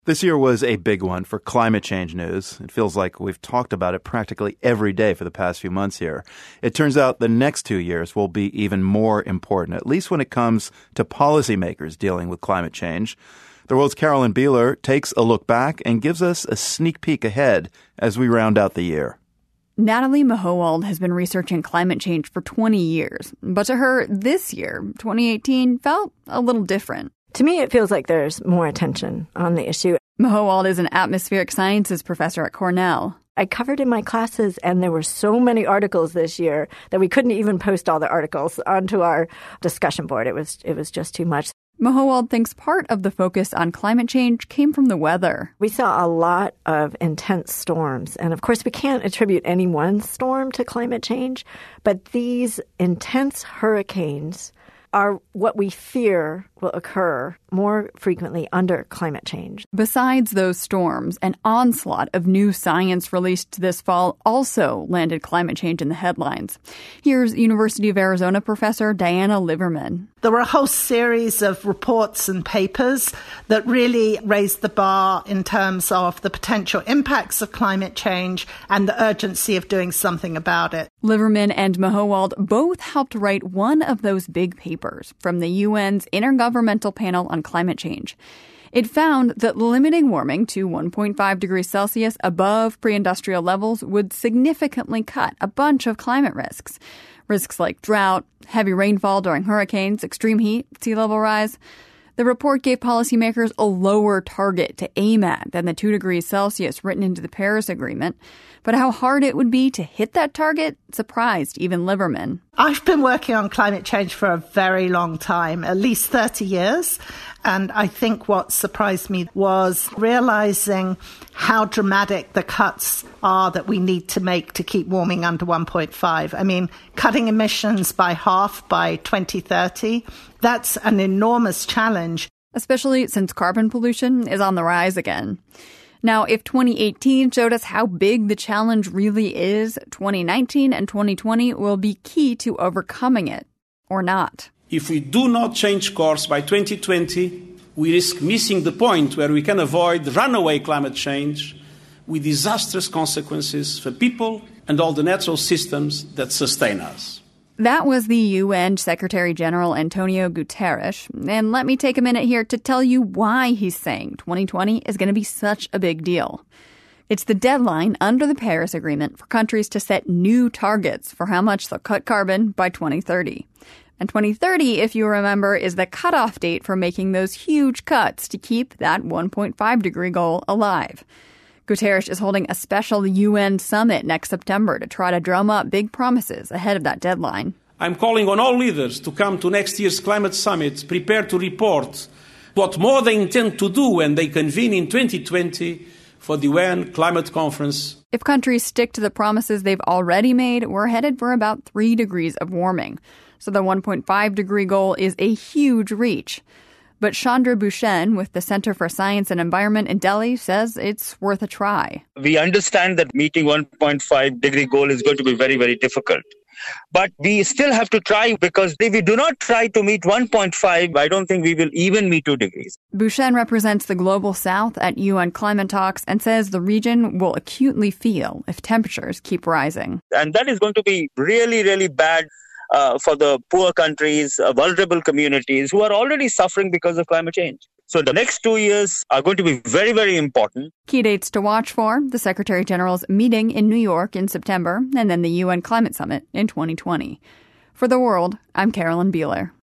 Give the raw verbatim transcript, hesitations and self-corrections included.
This year was a big one for climate change news. It feels like we've talked about it practically every day for the past few months here. It turns out the next two years will be even more important, at least when it comes to policymakers dealing with climate change. The World's Carolyn Beeler takes a look back and gives us a sneak peek ahead as we round out the year. Natalie Mahowald has been researching climate change for twenty years. But to her, this year, twenty eighteen, felt a little different. To me, it feels like there's more attention on the issue. Mahowald is an atmospheric sciences professor at Cornell. I covered in my classes, and there were so many articles this year that we couldn't even post all the articles onto our discussion board. It was it was just too much. Mahowald thinks part of the focus on climate change came from the weather. We saw a lot of intense storms. And of course, we can't attribute any one storm to climate change. But these intense hurricanes are what we fear will occur more frequently under climate change. Besides those storms, an onslaught of new science released this fall also landed climate change in the headlines. Here's University of Arizona professor Diana Liverman. There were a whole series of reports and papers that really raised the bar in terms of the potential impacts of climate change and the urgency of doing something about it. Liverman and Mahowald both helped write one of those big papers from the U N's Intergovernmental Panel on Climate Change. It found that limiting warming to one point five degrees Celsius above pre-industrial levels would significantly cut a bunch of climate risks. Risks like drought, heavy rainfall during hurricanes, extreme heat, sea level rise. The report gave policymakers a lower target to aim at than the two degrees Celsius written into the Paris Agreement. But how hard it would be to hit that target surprised even Liverman. I've been working on climate change for a very long time, at least thirty years. And I think what surprised me was realizing how dramatic the cuts are that we need to make to keep warming under one point five. I mean, cutting emissions by half by twenty thirty, that's an enormous challenge. Especially since carbon pollution is on the rise again. Now, if twenty eighteen showed us how big the challenge really is, twenty nineteen and twenty twenty will be key to overcoming it, or not. If we do not change course by twenty twenty, we risk missing the point where we can avoid runaway climate change with disastrous consequences for people and all the natural systems that sustain us. That was the U N Secretary General Antonio Guterres. And let me take a minute here to tell you why he's saying twenty twenty is going to be such a big deal. It's the deadline under the Paris Agreement for countries to set new targets for how much they'll cut carbon by twenty thirty. And twenty thirty, if you remember, is the cutoff date for making those huge cuts to keep that one point five degree goal alive. Guterres is holding a special U N summit next September to try to drum up big promises ahead of that deadline. I'm calling on all leaders to come to next year's climate summit prepared to report what more they intend to do when they convene in twenty twenty for the U N Climate Conference. If countries stick to the promises they've already made, we're headed for about three degrees of warming. So the one point five degree goal is a huge reach. But Chandra Bhushan with the Center for Science and Environment in Delhi says it's worth a try. We understand that meeting one point five degree goal is going to be very, very difficult. But we still have to try, because if we do not try to meet one point five, I don't think we will even meet two degrees. Bhushan represents the Global South at U N climate talks and says the region will acutely feel if temperatures keep rising. And that is going to be really, really bad Uh, for the poor countries, uh, vulnerable communities who are already suffering because of climate change. So the next two years are going to be very, very important. Key dates to watch for: the Secretary General's meeting in New York in September, and then the U N Climate Summit in twenty twenty. For The World, I'm Carolyn Beeler.